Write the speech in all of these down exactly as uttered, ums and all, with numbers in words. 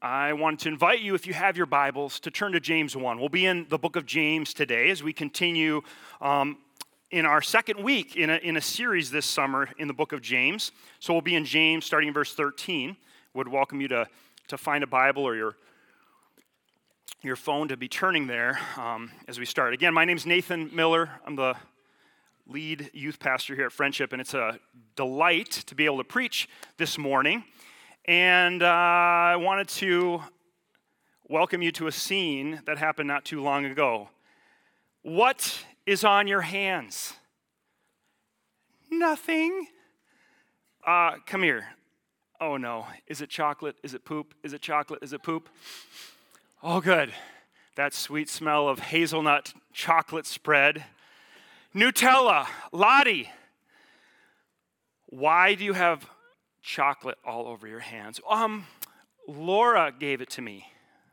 I want to invite you, if you have your Bibles, to turn to James one. We'll be in the book of James today as we continue um, in our second week in a, in a series this summer in the book of James. So we'll be in James starting in verse thirteen. Would welcome you to, to find a Bible or your, your phone to be turning there um, as we start. Again, my name's Nathan Miller. I'm the lead youth pastor here at Friendship, and it's a delight to be able to preach this morning. And uh, I wanted to welcome you to a scene that happened not too long ago. What is on your hands? Nothing. Uh, come here. Oh no. Is it chocolate? Is it poop? Is it chocolate? Is it poop? Oh good. That sweet smell of hazelnut chocolate spread. Nutella. Lottie. Why do you have chocolate all over your hands? Um, Laura gave it to me.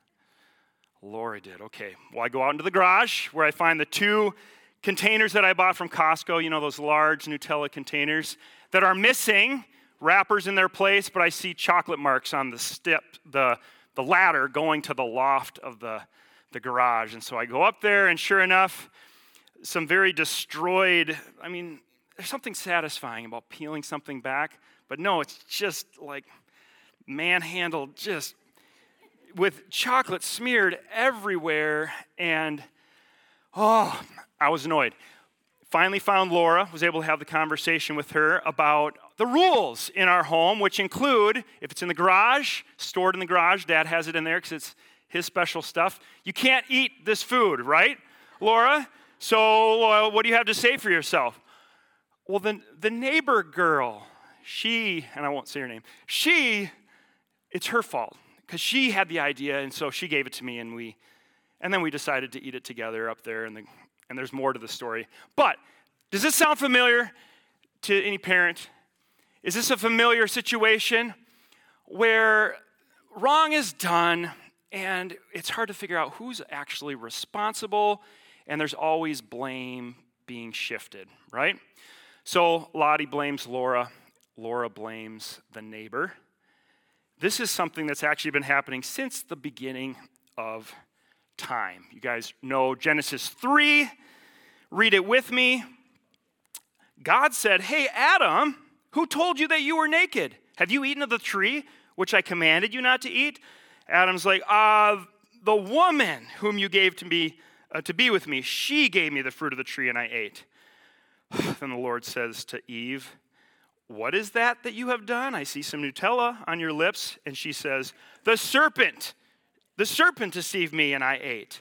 Laura did, okay. Well, I go out into the garage where I find the two containers that I bought from Costco, you know, those large Nutella containers that are missing wrappers in their place, but I see chocolate marks on the step, the, the ladder going to the loft of the, the garage. And so I go up there, and sure enough, some very destroyed, I mean, there's something satisfying about peeling something back. But no, it's just like manhandled, just with chocolate smeared everywhere. And, oh, I was annoyed. Finally found Laura, was able to have the conversation with her about the rules in our home, which include, if it's in the garage, stored in the garage, Dad has it in there because it's his special stuff. You can't eat this food, right, Laura? So uh, what do you have to say for yourself? Well, the, the neighbor girl, She, and I won't say her name, she, it's her fault because she had the idea, and so she gave it to me, and we, and then we decided to eat it together up there, and, the, and there's more to the story. But does this sound familiar to any parent? Is this a familiar situation where wrong is done, and it's hard to figure out who's actually responsible, and there's always blame being shifted, right? So Lottie blames Laura. Laura blames the neighbor. This is something that's actually been happening since the beginning of time. You guys know Genesis three. Read it with me. God said, "Hey, Adam, who told you that you were naked? Have you eaten of the tree which I commanded you not to eat?" Adam's like, uh, the woman whom you gave to me uh, to be with me, she gave me the fruit of the tree and I ate. Then the Lord says to Eve, "What is that that you have done? I see some Nutella on your lips." And she says, "The serpent, the serpent deceived me and I ate."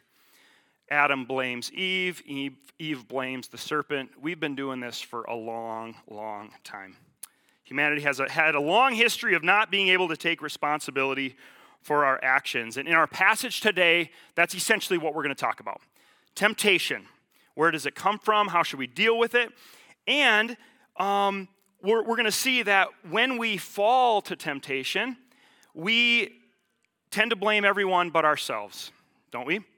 Adam blames Eve. Eve, Eve blames the serpent. We've been doing this for a long, long time. Humanity has a, had a long history of not being able to take responsibility for our actions. And in our passage today, that's essentially what we're going to talk about. Temptation. Where does it come from? How should we deal with it? And um, We're, we're going to see that when we fall to temptation, we tend to blame everyone but ourselves, don't we?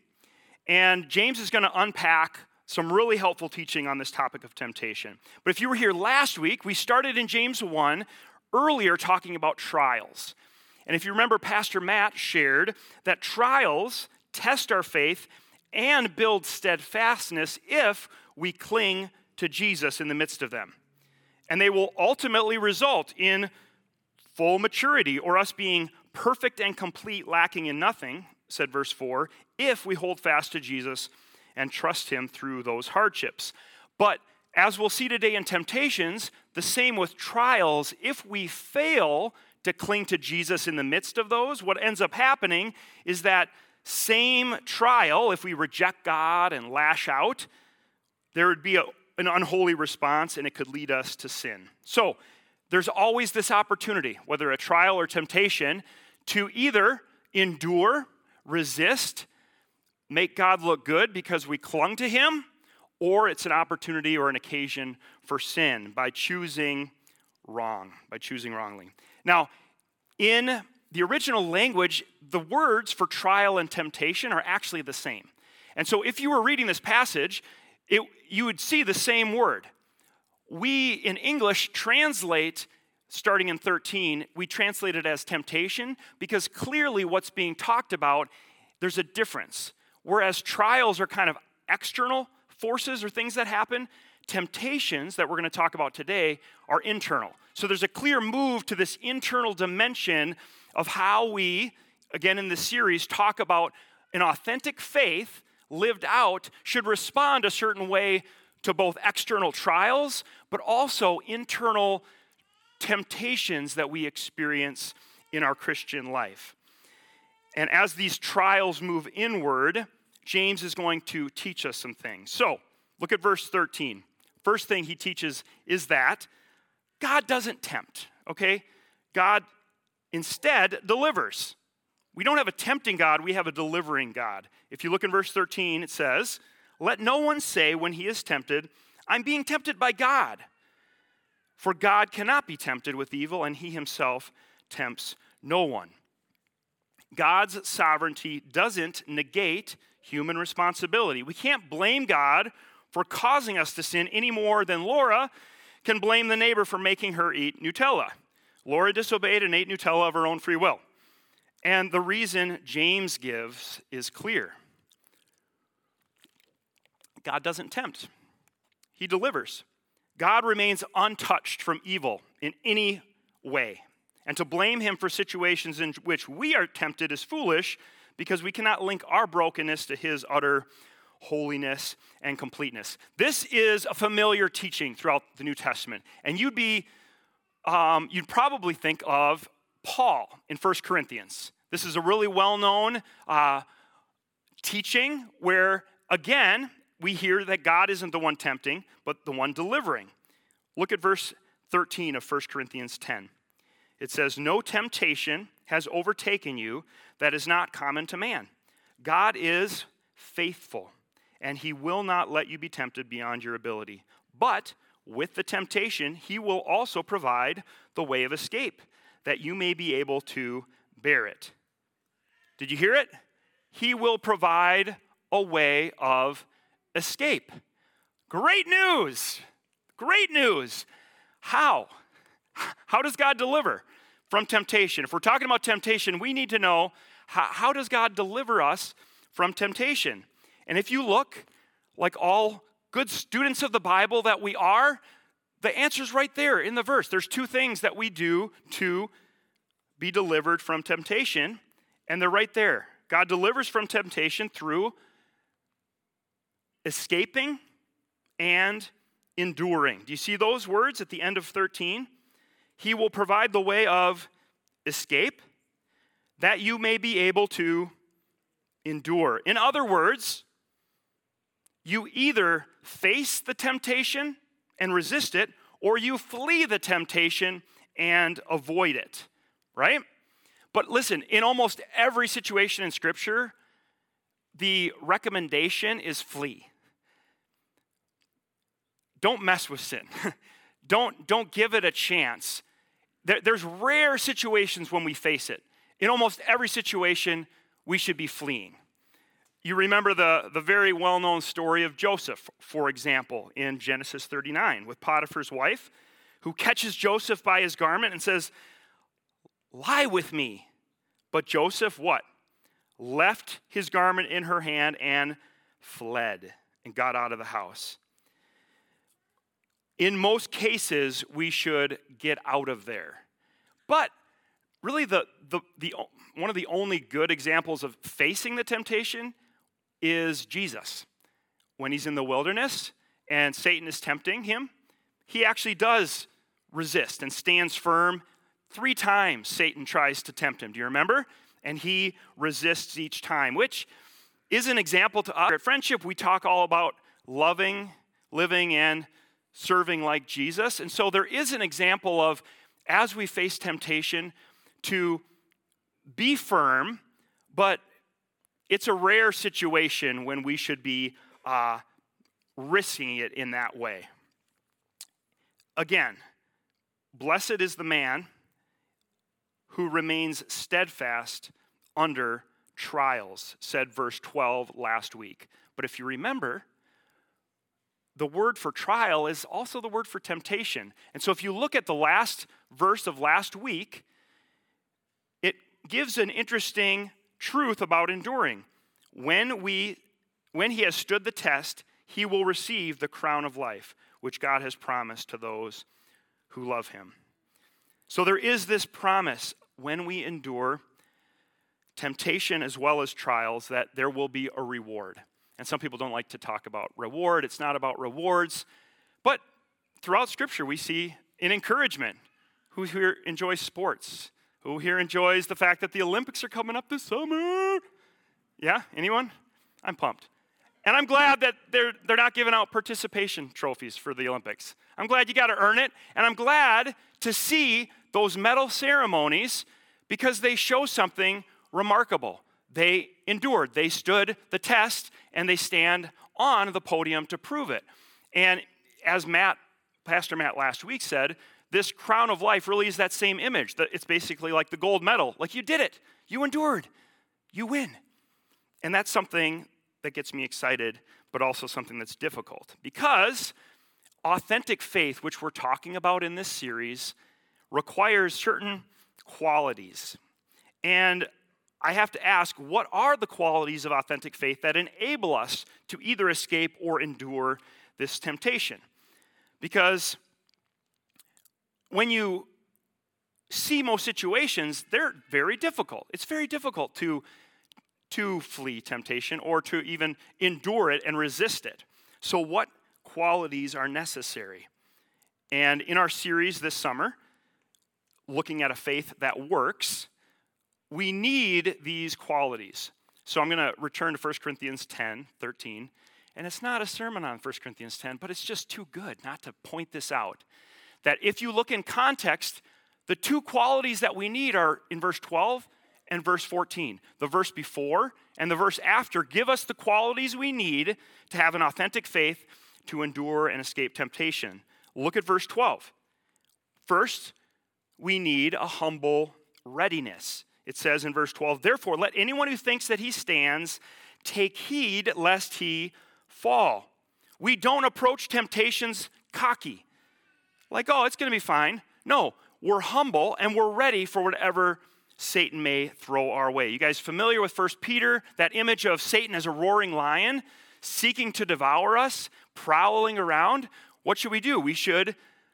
And James is going to unpack some really helpful teaching on this topic of temptation. But if you were here last week, we started in James one earlier talking about trials. And if you remember, Pastor Matt shared that trials test our faith and build steadfastness if we cling to Jesus in the midst of them. And they will ultimately result in full maturity, or us being perfect and complete, lacking in nothing, said verse four, if we hold fast to Jesus and trust him through those hardships. But as we'll see today in temptations, the same with trials, if we fail to cling to Jesus in the midst of those, what ends up happening is that same trial, if we reject God and lash out, there would be a an unholy response, and it could lead us to sin. So there's always this opportunity, whether a trial or temptation, to either endure, resist, make God look good because we clung to him, or it's an opportunity or an occasion for sin by choosing wrong, by choosing wrongly. Now, in the original language, the words for trial and temptation are actually the same. And so if you were reading this passage, It, you would see the same word. We, in English, translate starting in thirteen, we translate it as temptation because clearly what's being talked about, there's a difference. Whereas trials are kind of external forces or things that happen, temptations that we're going to talk about today are internal. So there's a clear move to this internal dimension of how we, again in this series, talk about an authentic faith lived out should respond a certain way to both external trials, but also internal temptations that we experience in our Christian life. And as these trials move inward, James is going to teach us some things. So, look at verse thirteen. First thing he teaches is that God doesn't tempt, okay? God instead delivers. We don't have a tempting God, we have a delivering God. If you look in verse thirteen, it says, "Let no one say when he is tempted, I'm being tempted by God. For God cannot be tempted with evil, and he himself tempts no one." God's sovereignty doesn't negate human responsibility. We can't blame God for causing us to sin any more than Laura can blame the neighbor for making her eat Nutella. Laura disobeyed and ate Nutella of her own free will. And the reason James gives is clear. God doesn't tempt. He delivers. God remains untouched from evil in any way. And to blame him for situations in which we are tempted is foolish because we cannot link our brokenness to his utter holiness and completeness. This is a familiar teaching throughout the New Testament. And you'd be, um, you'd probably think of Paul in First Corinthians. This is a really well-known uh, teaching where, again, we hear that God isn't the one tempting, but the one delivering. Look at verse thirteen of First Corinthians ten. It says, "No temptation has overtaken you that is not common to man. God is faithful, and he will not let you be tempted beyond your ability. But with the temptation, he will also provide the way of escape, that you may be able to bear it." Did you hear it? He will provide a way of escape. Great news. Great news. How? How does God deliver from temptation? If we're talking about temptation, we need to know how, how does God deliver us from temptation? And if you look, like all good students of the Bible that we are, the answer's right there in the verse. There's two things that we do to be delivered from temptation, and they're right there. God delivers from temptation through escaping and enduring. Do you see those words at the end of thirteen? He will provide the way of escape, that you may be able to endure. In other words, you either face the temptation and resist it, or you flee the temptation and avoid it, right? But listen, in almost every situation in Scripture, the recommendation is flee. Don't mess with sin. don't, don't give it a chance. There, there's rare situations when we face it. In almost every situation, we should be fleeing. You remember the, the very well-known story of Joseph, for example, in Genesis thirty-nine, with Potiphar's wife, who catches Joseph by his garment and says, "Lie with me." But Joseph, what? Left his garment in her hand and fled and got out of the house. In most cases, we should get out of there. But really, the, the, the, one of the only good examples of facing the temptation is Jesus. When he's in the wilderness and Satan is tempting him, he actually does resist and stands firm. Three times Satan tries to tempt him. Do you remember? And he resists each time, which is an example to us. At Friendship, we talk all about loving, living, and serving like Jesus. And so there is an example of, as we face temptation, to be firm, but it's a rare situation when we should be uh, risking it in that way. Again, blessed is the man who remains steadfast under trials, said verse twelve last week. But if you remember, the word for trial is also the word for temptation. And so if you look at the last verse of last week, it gives an interesting truth about enduring. When we, when he has stood the test, he will receive the crown of life, which God has promised to those who love him. So there is this promise when we endure temptation as well as trials that there will be a reward. And some people don't like to talk about reward. It's not about rewards. But throughout Scripture, we see an encouragement. Who here enjoys sports? Who here enjoys the fact that the Olympics are coming up this summer? Yeah, anyone? I'm pumped. And I'm glad that they're, they're not giving out participation trophies for the Olympics. I'm glad you got to earn it. And I'm glad to see those medal ceremonies because they show something remarkable. They endured. They stood the test, and they stand on the podium to prove it. And as Matt, Pastor Matt last week said, this crown of life really is that same image. It's basically like the gold medal. Like you did it. You endured. You win. And that's something that gets me excited, but also something that's difficult. Because authentic faith, which we're talking about in this series, requires certain qualities. And I have to ask, what are the qualities of authentic faith that enable us to either escape or endure this temptation? Because when you see most situations, they're very difficult. It's very difficult to, to flee temptation or to even endure it and resist it. So what qualities are necessary? And in our series this summer, looking at a faith that works, we need these qualities. So I'm going to return to First Corinthians ten, thirteen. And it's not a sermon on First Corinthians ten, but it's just too good not to point this out. That if you look in context, the two qualities that we need are in verse twelve and verse fourteen. The verse before and the verse after give us the qualities we need to have an authentic faith to endure and escape temptation. Look at verse twelve. First, we need a humble readiness. It says in verse twelve, therefore, let anyone who thinks that he stands take heed lest he fall. We don't approach temptations cocky. Like, oh, it's going to be fine. No, we're humble and we're ready for whatever Satan may throw our way. You guys familiar with First Peter? That image of Satan as a roaring lion seeking to devour us, prowling around. What should we do? We should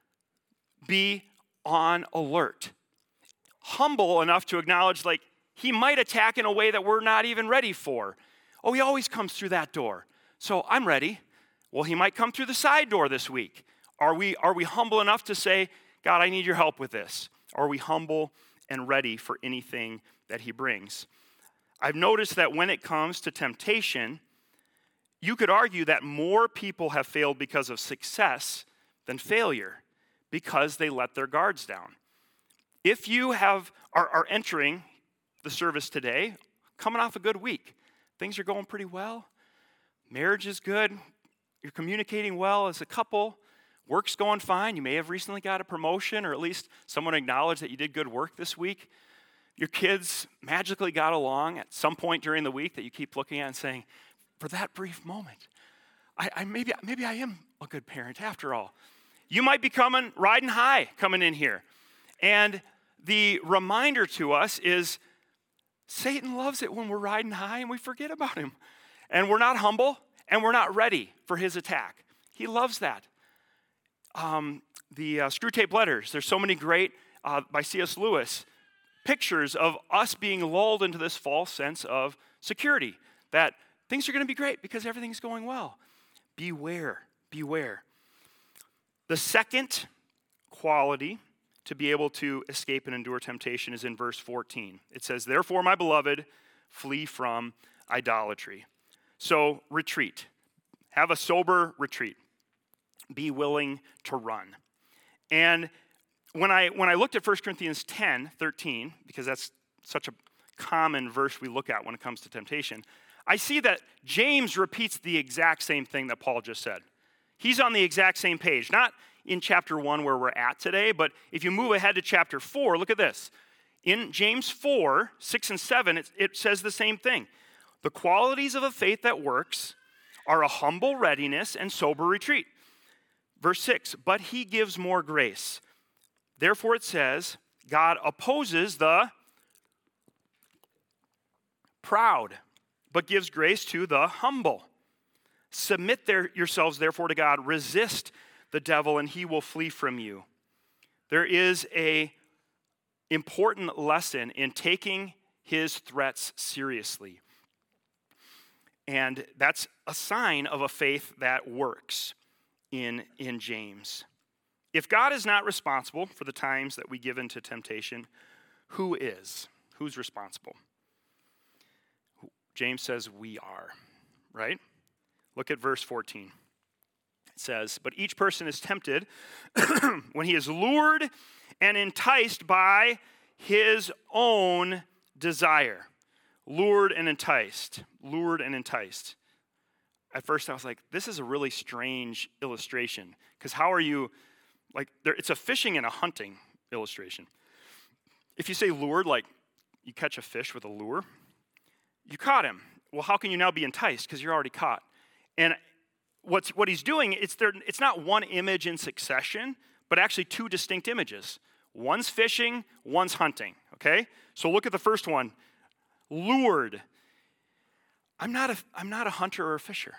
be on alert. Humble enough to acknowledge, like, he might attack in a way that we're not even ready for. Oh, he always comes through that door. So I'm ready. Well, he might come through the side door this week. Are we, are we humble enough to say, God, I need your help with this? Are we humble and ready for anything that he brings? I've noticed that when it comes to temptation, you could argue that more people have failed because of success than failure, because they let their guards down. If you have are, are entering the service today, coming off a good week, things are going pretty well, marriage is good, you're communicating well as a couple, work's going fine, you may have recently got a promotion, or at least someone acknowledged that you did good work this week, your kids magically got along at some point during the week that you keep looking at and saying, for that brief moment, I, I maybe, maybe I am a good parent after all. You might be coming, riding high, coming in here. And the reminder to us is Satan loves it when we're riding high and we forget about him. And we're not humble and we're not ready for his attack. He loves that. Um, the uh, Screw Tape Letters, there's so many great, uh, by C S Lewis, pictures of us being lulled into this false sense of security, that things are going to be great because everything's going well. Beware, beware. The second quality to be able to escape and endure temptation is in verse fourteen. It says, therefore, my beloved, flee from idolatry. So retreat. Have a sober retreat. Be willing to run. And when I when I looked at First Corinthians ten, thirteen, because that's such a common verse we look at when it comes to temptation, I see that James repeats the exact same thing that Paul just said. He's on the exact same page, not in chapter one where we're at today, but if you move ahead to chapter four, look at this. In James four, six and seven, it, it says the same thing. The qualities of a faith that works are a humble readiness and sober retreat. Verse six, but he gives more grace. Therefore it says, God opposes the proud, but gives grace to the humble. Submit there, yourselves, therefore, to God. Resist the devil, and he will flee from you. There is a important lesson in taking his threats seriously. And that's a sign of a faith that works in, in James. If God is not responsible for the times that we give into temptation, who is? Who's responsible? James says we are, right? Look at verse fourteen. It says, but each person is tempted when he is lured and enticed by his own desire. Lured and enticed. Lured and enticed. At first I was like, this is a really strange illustration. Because how are you, like, there, it's a fishing and a hunting illustration. If you say lured, like you catch a fish with a lure, you caught him. Well, how can you now be enticed? Because you're already caught. And what's, what he's doing, it's, there, it's not one image in succession, but actually two distinct images. One's fishing, one's hunting, okay? So look at the first one, lured. I'm not a, I'm not a hunter or a fisherman.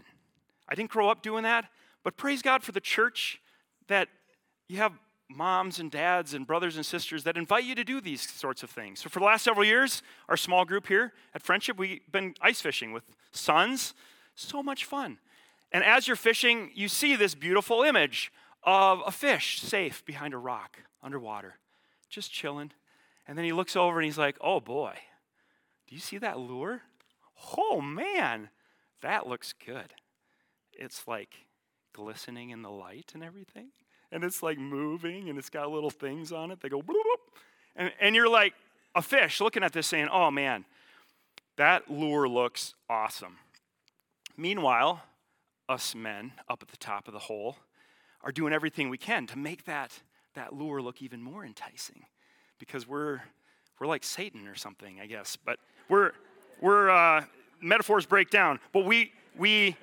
I didn't grow up doing that, but praise God for the church that you have moms and dads and brothers and sisters that invite you to do these sorts of things. So for the last several years, our small group here at Friendship, we've been ice fishing with sons. So much fun. And as you're fishing, you see this beautiful image of a fish safe behind a rock, underwater, just chilling. And then he looks over and he's like, oh boy, do you see that lure? Oh man, that looks good. It's like glistening in the light and everything. And it's like moving and it's got little things on it. They go bloop, bloop. And, and you're like a fish looking at this saying, oh man, that lure looks awesome. Meanwhile, us men up at the top of the hole are doing everything we can to make that, that lure look even more enticing, because we're we're like Satan or something, I guess. But we're we're uh, metaphors break down, but we we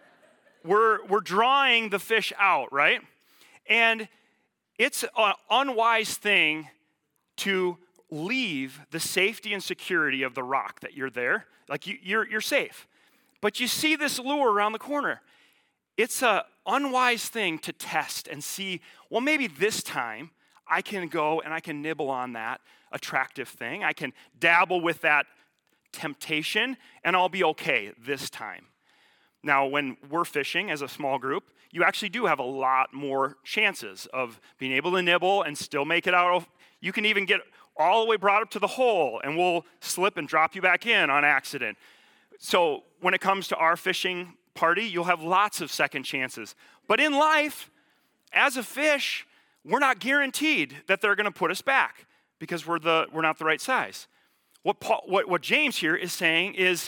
we're we're drawing the fish out, right? And it's an unwise thing to leave the safety and security of the rock that you're there. Like you, you're you're safe. But you see this lure around the corner. It's an unwise thing to test and see, well, maybe this time I can go and I can nibble on that attractive thing. I can dabble with that temptation, and I'll be okay this time. Now, when we're fishing as a small group, you actually do have a lot more chances of being able to nibble and still make it out. You can even get all the way brought up to the hole, and we'll slip and drop you back in on accident. So when it comes to our fishing party, you'll have lots of second chances. But in life, as a fish, we're not guaranteed that they're going to put us back because we're the we're not the right size. What Paul, what what James here is saying is,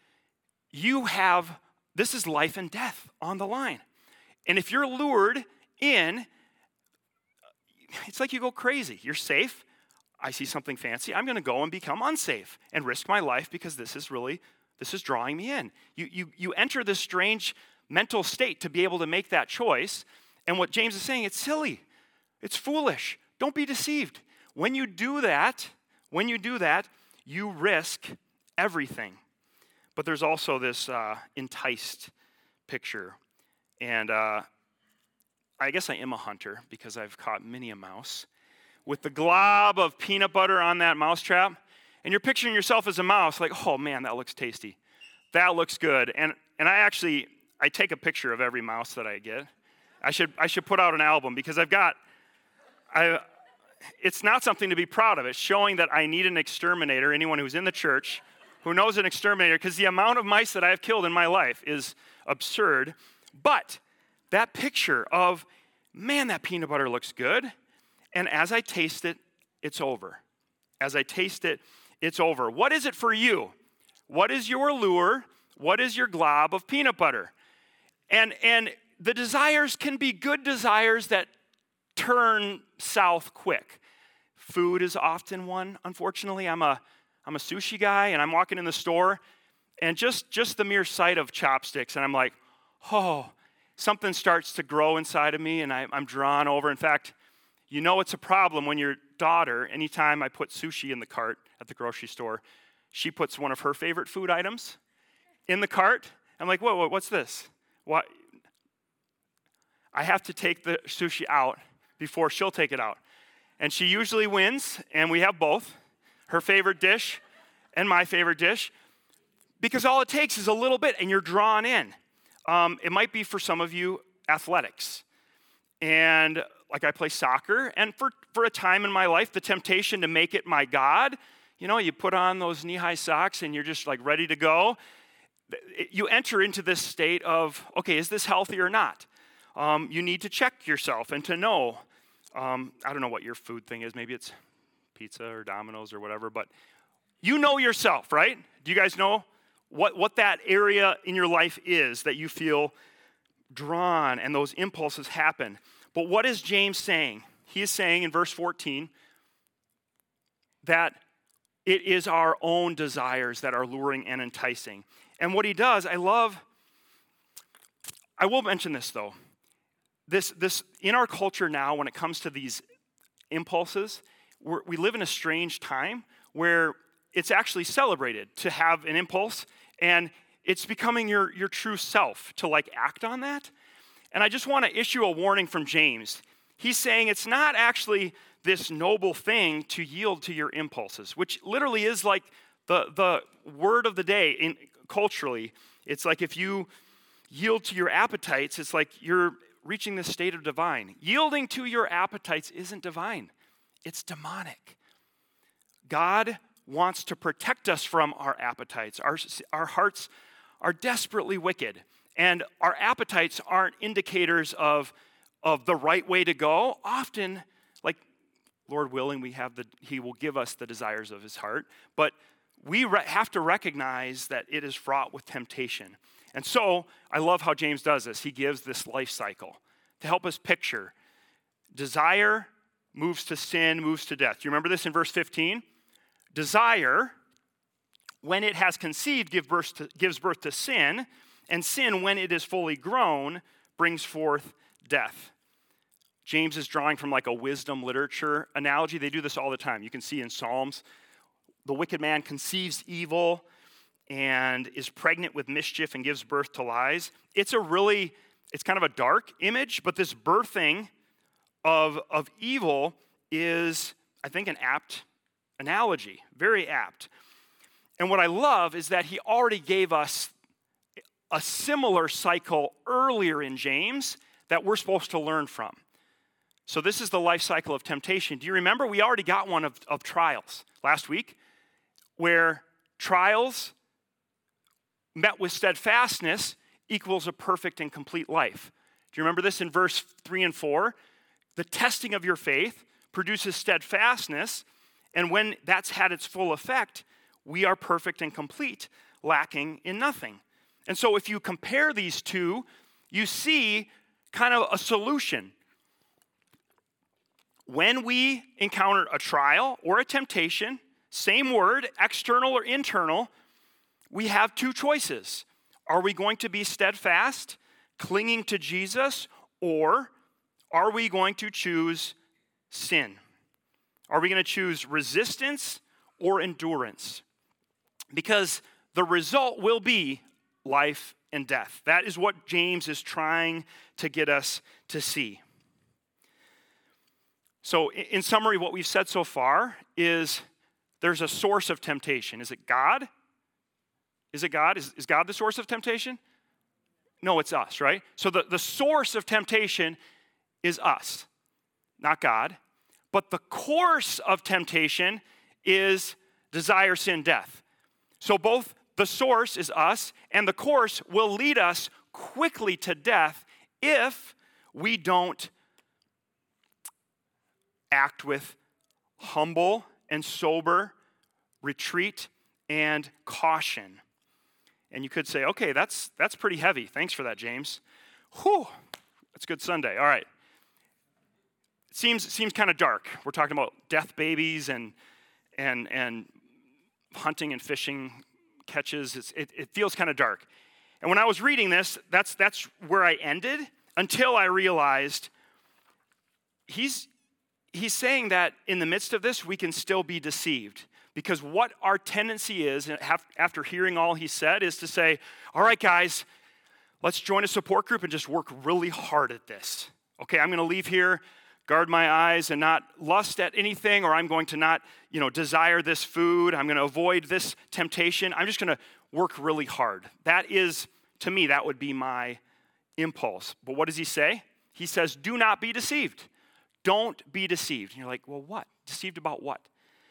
you have this is life and death on the line, and if you're lured in, it's like you go crazy. You're safe. I see something fancy. I'm going to go and become unsafe and risk my life because this is really. This is drawing me in. You, you, you enter this strange mental state to be able to make that choice. And what James is saying, it's silly. It's foolish. Don't be deceived. When you do that, when you do that, you risk everything. But there's also this uh, enticed picture. And uh, I guess I am a hunter because I've caught many a mouse. With the glob of peanut butter on that mousetrap, and you're picturing yourself as a mouse, like, oh man, that looks tasty. That looks good. And and I actually, I take a picture of every mouse that I get. I should I should put out an album because I've got, I. It's not something to be proud of. It's showing that I need an exterminator, anyone who's in the church who knows an exterminator, because the amount of mice that I have killed in my life is absurd. But that picture of, man, that peanut butter looks good. And as I taste it, it's over. As I taste it, it's over. What is it for you? What is your lure? What is your glob of peanut butter? And, and the desires can be good desires that turn south quick. Food is often one, unfortunately. I'm a, I'm a sushi guy, and I'm walking in the store, and just, just the mere sight of chopsticks, and I'm like, oh, something starts to grow inside of me, and I, I'm drawn over. In fact, You know it's a problem when your daughter, anytime I put sushi in the cart at the grocery store, she puts one of her favorite food items in the cart. I'm like, whoa, whoa, what's this? What? I have to take the sushi out before she'll take it out. And she usually wins, and we have both, her favorite dish and my favorite dish, because all it takes is a little bit, and you're drawn in. Um, it might be for some of you athletics. And like I play soccer, and for, for a time in my life, the temptation to make it my God, you know, you put on those knee-high socks, and you're just like ready to go. You enter into this state of, okay, is this healthy or not? Um, you need to check yourself and to know. Um, I don't know what your food thing is. Maybe it's pizza or Domino's or whatever, but you know yourself, right? Do you guys know what, what that area in your life is that you feel drawn and those impulses happen? But what is James saying? He is saying in verse fourteen that it is our own desires that are luring and enticing. And what he does, I love, I will mention this though. This, this in our culture now, when it comes to these impulses, we're, we live in a strange time where it's actually celebrated to have an impulse, and it's becoming your, your true self to like act on that. And I just want to issue a warning from James. He's saying it's not actually this noble thing to yield to your impulses, which literally is like the, the word of the day in culturally. It's like if you yield to your appetites, it's like you're reaching this state of divine. Yielding to your appetites isn't divine. It's demonic. God wants to protect us from our appetites. Our, our hearts are desperately wicked, and our appetites aren't indicators of, of the right way to go. Often, like, Lord willing, we have the, he will give us the desires of his heart, but we re- have to recognize that it is fraught with temptation. And so, I love how James does this. He gives this life cycle to help us picture. Desire moves to sin, moves to death. Do you remember this in verse fifteen? Desire, when it has conceived, give birth to, gives birth to sin, and sin, when it is fully grown, brings forth death. James is drawing from like a wisdom literature analogy. They do this all the time. You can see in Psalms, the wicked man conceives evil and is pregnant with mischief and gives birth to lies. It's a really, it's kind of a dark image, but this birthing of, of evil is, I think, an apt analogy, very apt. And what I love is that he already gave us a similar cycle earlier in James that we're supposed to learn from. So this is the life cycle of temptation. Do you remember? We already got one of, of trials last week, where trials met with steadfastness equals a perfect and complete life. Do you remember this in verse three and four? The testing of your faith produces steadfastness, and when that's had its full effect, we are perfect and complete, lacking in nothing. And so if you compare these two, you see kind of a solution. When we encounter a trial or a temptation, same word, external or internal, we have two choices. Are we going to be steadfast, clinging to Jesus, or are we going to choose sin? Are we going to choose resistance or endurance? Because the result will be life and death. That is what James is trying to get us to see. So in summary, what we've said so far is there's a source of temptation. Is it God? Is it God? Is, is God the source of temptation? No, it's us, right? So the, the source of temptation is us, not God. But the course of temptation is desire, sin, death. So both the source is us, and the course will lead us quickly to death if we don't act with humble and sober retreat and caution. And you could say, okay, that's that's pretty heavy. Thanks for that, James. Whew, that's good Sunday. All right. It seems seems kind of dark. We're talking about death babies and and and hunting and fishing catches. It's, it, it feels kind of dark. And when I was reading this, that's that's where I ended until I realized he's he's saying that in the midst of this, we can still be deceived. Because what our tendency is, after hearing all he said, is to say, all right, guys, let's join a support group and just work really hard at this. Okay, I'm going to leave here, guard my eyes and not lust at anything, or I'm going to not, you know, desire this food. I'm going to avoid this temptation. I'm just going to work really hard. That is, to me, that would be my impulse. But what does he say? He says, do not be deceived. Don't be deceived. And you're like, well, what? Deceived about what?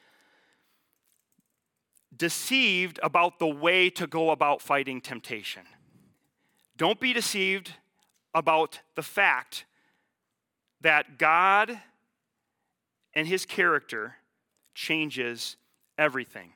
Deceived about the way to go about fighting temptation. Don't be deceived about the fact that God and his character changes everything.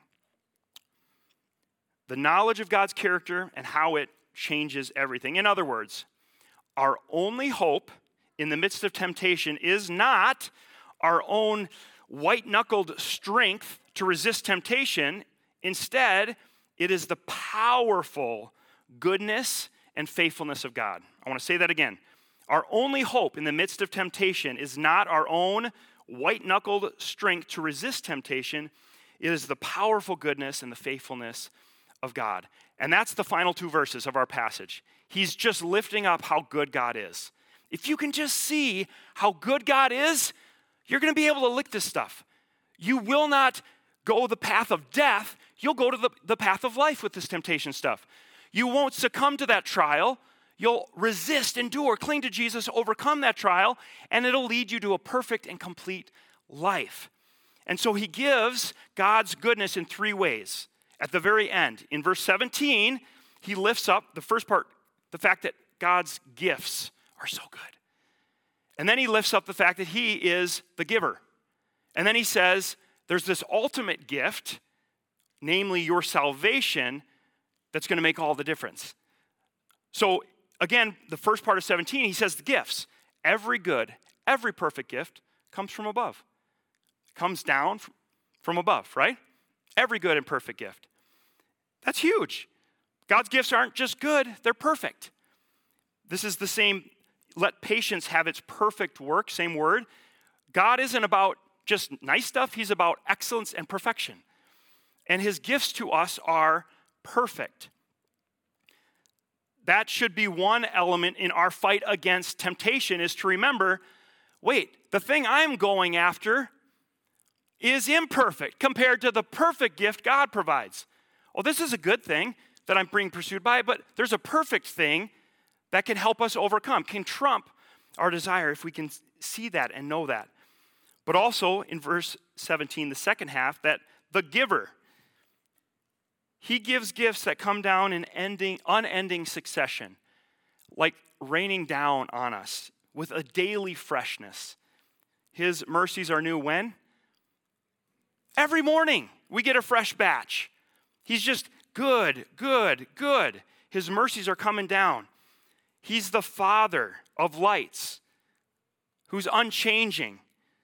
The knowledge of God's character and how it changes everything. In other words, our only hope in the midst of temptation is not our own white-knuckled strength to resist temptation. Instead, it is the powerful goodness and faithfulness of God. I want to say that again. Our only hope in the midst of temptation is not our own white-knuckled strength to resist temptation. It is the powerful goodness and the faithfulness of God. And that's the final two verses of our passage. He's just lifting up how good God is. If you can just see how good God is, you're going to be able to lick this stuff. You will not go the path of death. You'll go to the, the path of life with this temptation stuff. You won't succumb to that trial. You'll resist, endure, cling to Jesus, overcome that trial, and it'll lead you to a perfect and complete life. And so he gives God's goodness in three ways. At the very end, in verse seventeen, he lifts up the first part, the fact that God's gifts are so good. And then he lifts up the fact that he is the giver. And then he says, there's this ultimate gift, namely your salvation, that's going to make all the difference. So again, the first part of seventeen, he says the gifts. Every good, every perfect gift comes from above. Comes down from above, right? Every good and perfect gift. That's huge. God's gifts aren't just good, they're perfect. This is the same, let patience have its perfect work, same word. God isn't about just nice stuff, he's about excellence and perfection. And his gifts to us are perfect. That should be one element in our fight against temptation, is to remember, wait, the thing I'm going after is imperfect compared to the perfect gift God provides. Well, this is a good thing that I'm being pursued by, but there's a perfect thing that can help us overcome, can trump our desire if we can see that and know that. But also in verse seventeen, the second half, that the giver, he gives gifts that come down in ending, unending succession, like raining down on us with a daily freshness. His mercies are new when? Every morning we get a fresh batch. He's just good, good, good. His mercies are coming down. He's the Father of lights who's unchanging.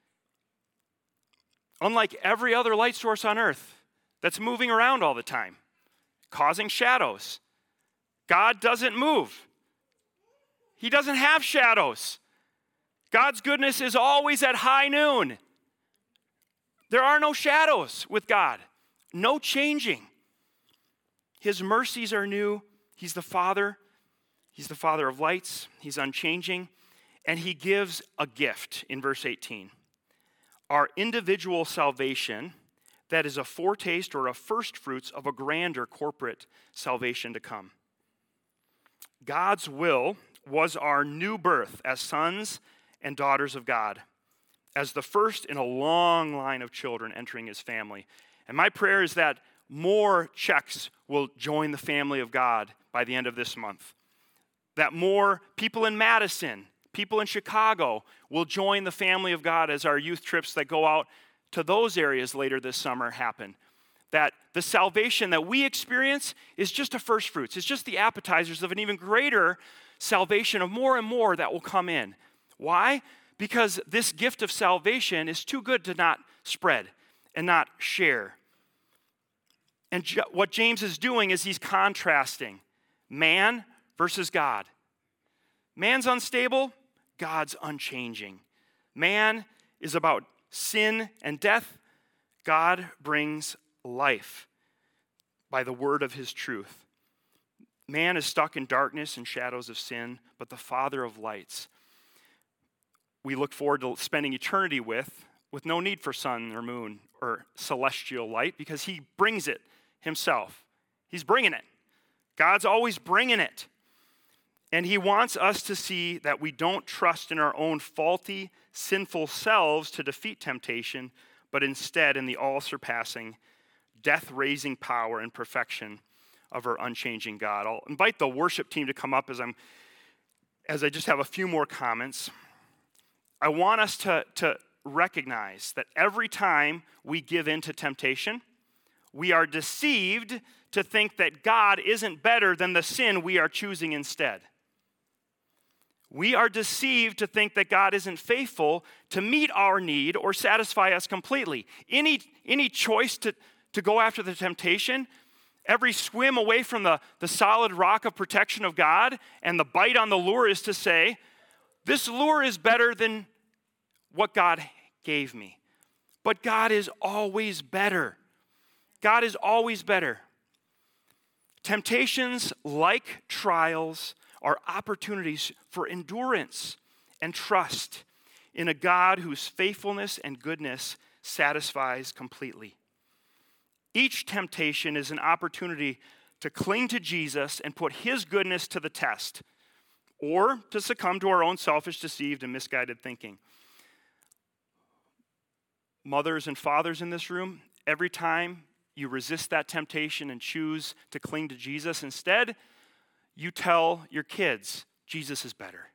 Unlike every other light source on earth that's moving around all the time, causing shadows. God doesn't move. He doesn't have shadows. God's goodness is always at high noon. There are no shadows with God. No changing. His mercies are new. He's the Father. He's the Father of lights. He's unchanging. And he gives a gift in verse eighteen. Our individual salvation, that is a foretaste or a first fruits of a grander corporate salvation to come. God's will was our new birth as sons and daughters of God, as the first in a long line of children entering his family. And my prayer is that more Czechs will join the family of God by the end of this month. That more people in Madison, people in Chicago will join the family of God as our youth trips that go out to those areas later this summer happen. That the salvation that we experience is just a first fruits. It's just the appetizers of an even greater salvation of more and more that will come in. Why? Because this gift of salvation is too good to not spread and not share. And J- what James is doing is he's contrasting man versus God. Man's unstable, God's unchanging. Man is about sin and death, God brings life by the word of his truth. Man is stuck in darkness and shadows of sin, but the Father of lights, we look forward to spending eternity with, with no need for sun or moon or celestial light, because he brings it himself. He's bringing it. God's always bringing it. And he wants us to see that we don't trust in our own faulty, sinful selves to defeat temptation, but instead in the all-surpassing, death-raising power and perfection of our unchanging God. I'll invite the worship team to come up as I'm, as I just have a few more comments. I want us to, to recognize that every time we give in to temptation, we are deceived to think that God isn't better than the sin we are choosing instead. We are deceived to think that God isn't faithful to meet our need or satisfy us completely. Any, any choice to, to go after the temptation, every swim away from the, the solid rock of protection of God and the bite on the lure is to say, this lure is better than what God gave me. But God is always better. God is always better. Temptations, like trials, are opportunities for endurance and trust in a God whose faithfulness and goodness satisfies completely. Each temptation is an opportunity to cling to Jesus and put his goodness to the test, or to succumb to our own selfish, deceived, and misguided thinking. Mothers and fathers in this room, every time you resist that temptation and choose to cling to Jesus instead, you tell your kids, Jesus is better.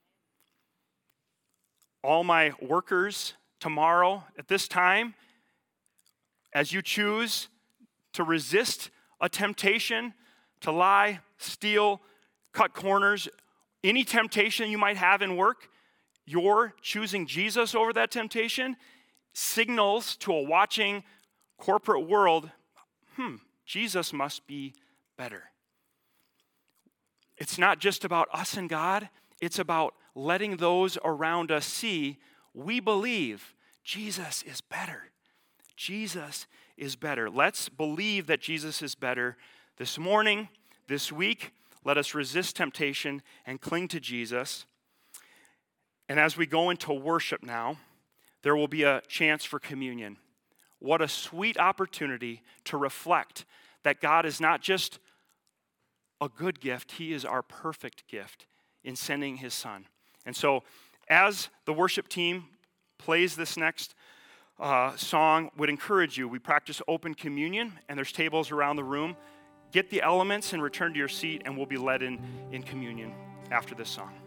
All my workers tomorrow at this time, as you choose to resist a temptation, to lie, steal, cut corners, any temptation you might have in work, you're choosing Jesus over that temptation, signals to a watching corporate world, hmm, Jesus must be better. It's not just about us and God. It's about letting those around us see we believe Jesus is better. Jesus is better. Let's believe that Jesus is better this morning, this week. Let us resist temptation and cling to Jesus. And as we go into worship now, there will be a chance for communion. What a sweet opportunity to reflect that God is not just a good gift, he is our perfect gift in sending his son. And so as the worship team plays this next uh, song, would encourage you, we practice open communion, and there's tables around the room. Get the elements and return to your seat, and we'll be led in, in communion after this song.